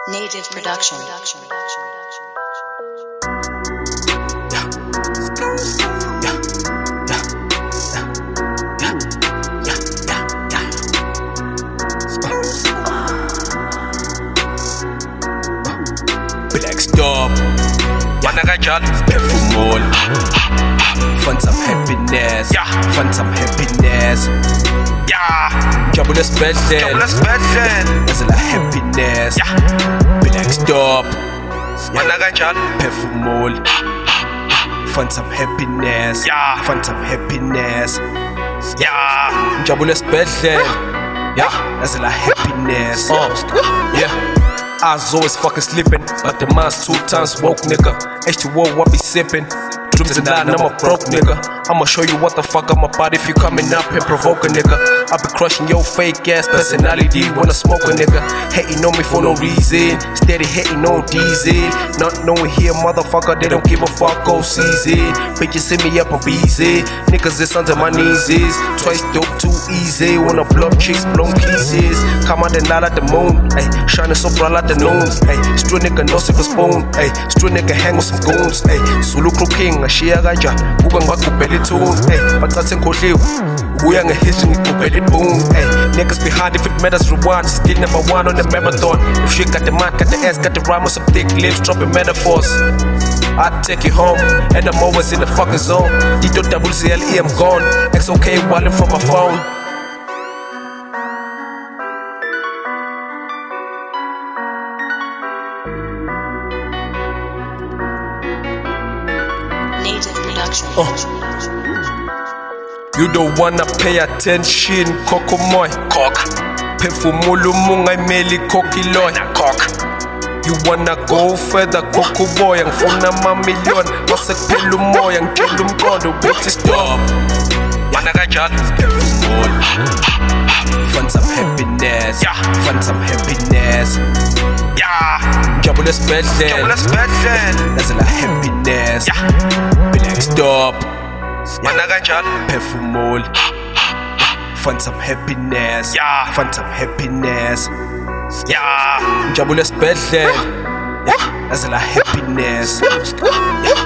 Native Production. Black Stop, Wanagajal, Perfumol. Find some happiness, find some happiness. Trouble is special, there's a lot of happiness. Black Stop, Wanagajal, Perfumol. Find some happiness, find some happiness. Trouble is special, there's a lot of happiness. I was always fucking sleeping, but the mind's 2 times woke, nigga. H2O, I be sipping. Drips and line, I'm a broke nigga. I'ma show you what the fuck I'm about if you coming up and provoke a nigga. I be crushing your fake ass personality when I smoke a nigga. Hating on me for no reason, steady hating on diesel. Not knowing here, motherfucker, they don't give a fuck, go season. Bitches send me up a BZ, niggas is under my knees. Twice dope, too easy. Wanna blow chicks, blown kisses. Come out and out at the moon, ayy. Shining so bright like the noon, ayy. Street nigga no silver spoon, ayy. Street nigga hang with some goons, ayy. Zulu crew king, ashiya kanja. Buka ngakubhela tune, ayy. Bathathe ngikhohliwe, ubuya ngehistory ngikubhela boom, ayy. Niggas behind if it matters rewind. Still number 1 on the marathon. If shit got the mind, got the ass, got the rhyme with some thick lips, dropping metaphors. I take you home, and I'm always in the fucking zone. D-double-C-L-E, I'm gone. XOK wildin' from my phone. Native Production. You don't wanna pay attention, Coco Moy. Cock. Perfumolo munga meli kokiloy. Cock. You wanna go further, Coco Boy. Angifuna ma-million, masekuphela umoya, ngithela umqondo, bitch stop. Wanagajal, Perfumol. Find some happiness, find some happiness. Trouble is special, there's a lot of happiness. Black Stop, Wanagajal, Perfumol. Find some happiness, find some happiness. Trouble is special, there's a lot of happiness.